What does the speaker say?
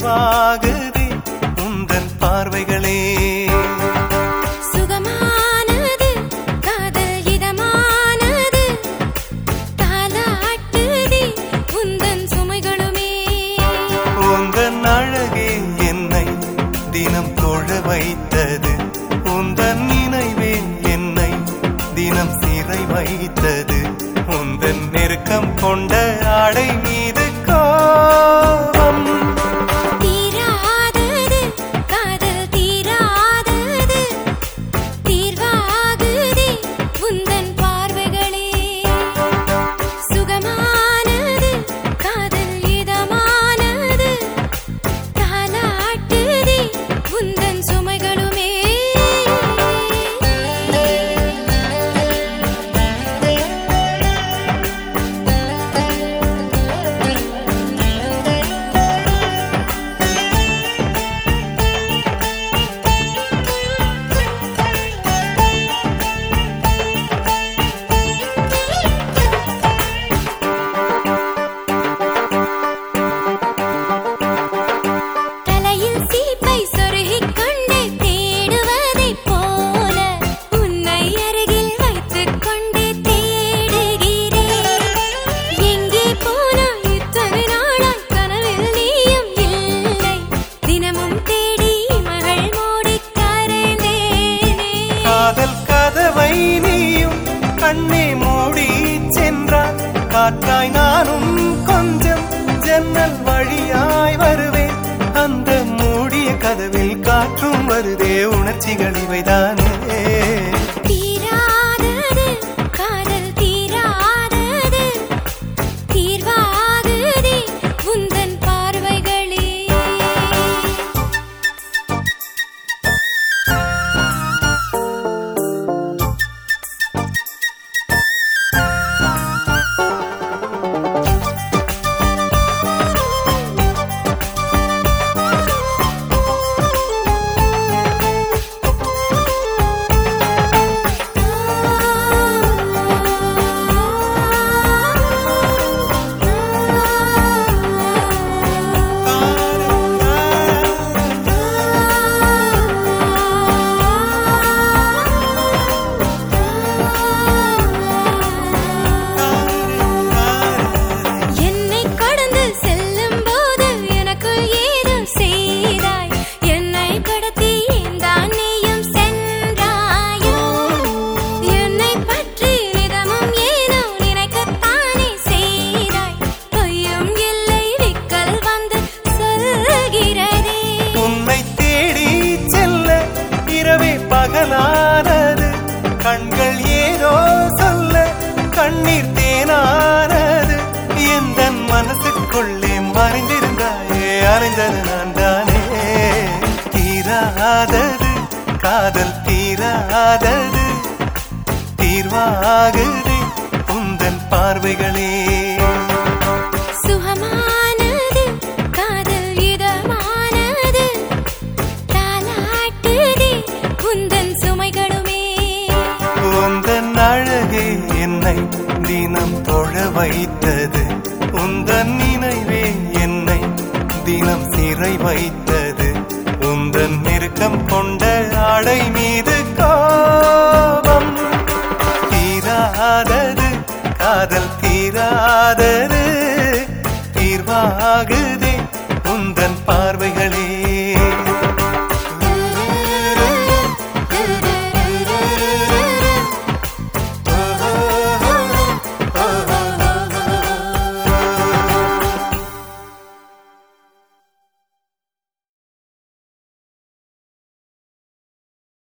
தீர்வாகுதே உந்தன் பார்வைகளே. சுகமானது காதல் இதமானது தாலாட்டுதே உந்தன் சுமைகளுமே. உந்தன் அழகே என்னை தினம் தொழ வைத்தது, உந்தன் நினைவே என்னை தினம் சிறை வைத்தது. உந்தன் நெருக்கம் கொண்ட ஆடை மீது கோபம் தீராதது காதல் தீராதது தீர்வாகுதே உந்தன் பார்வைகளே. சுகமானது காதல் இதமானது தாலாட்டுதே உந்தன் சுமைகளுமே. தலையில் சீப்பை சொருகிக் கொண்டே தேடுவதைப் போல உன்னை அருகில் வைத்துக் கொண்டே தேடுகிறேன். எங்கே போனாய் இத்தனை நாளாய் கனவில் நீயும் இல்லை. தினமும் தேடி மகள் மூடிக் கரைந்தேனே. காதல் கதவை நீயும் கண்ணே மூடி சென்றாய். காற்றாய் நானும் கொஞ்சம் ஜன்னல் வழியாய் வருவேன். அந்த மூடிய கதவில் காற்றும் வருதே, உணர்ச்சிகள் இவைதானே. தீராதது காதல் தீராதது தீர்வாகுதே உந்தன் பார்வைகளே. என்னை கடந்து செல்லும் போது எனக்குள் ஏதோ செய்தாய். என்னை கடத்தி ஏந்தான் நீயும் சென்றாயோ. என்னை பற்றி நிதமும் ஏனோ நினைக்கத்தானே செய்தாய். பொய்யும் இல்லை விக்கல் வந்து சொல்கிறதே. உன்னை தேடி செல்ல இரவே பகலானது. கண்கள் ஏதோ சொல்ல கண்ணீர் தேனானது. எந்தன் மனசுக்குள்ளே மறைந்திருந்தாயே, அறிந்தது நான் தானே. தீராதது காதல் தீராதது தீர்வாகுதே உந்தன் பார்வைகளே. சுகமானது காதல் இதமானது தாலாட்டுதே உந்தன் சுமைகளுமே. உந்தன் அழகே என்னை தினம் தொழ வைத்தது, உந்தன் நினைவே என்னை தினம் சிறை வைத்தது. உந்தன் நெருக்கம் கொண்ட ஆடை மீது கோபம் தீராதது காதல் தீராதது தீர்வாகுதே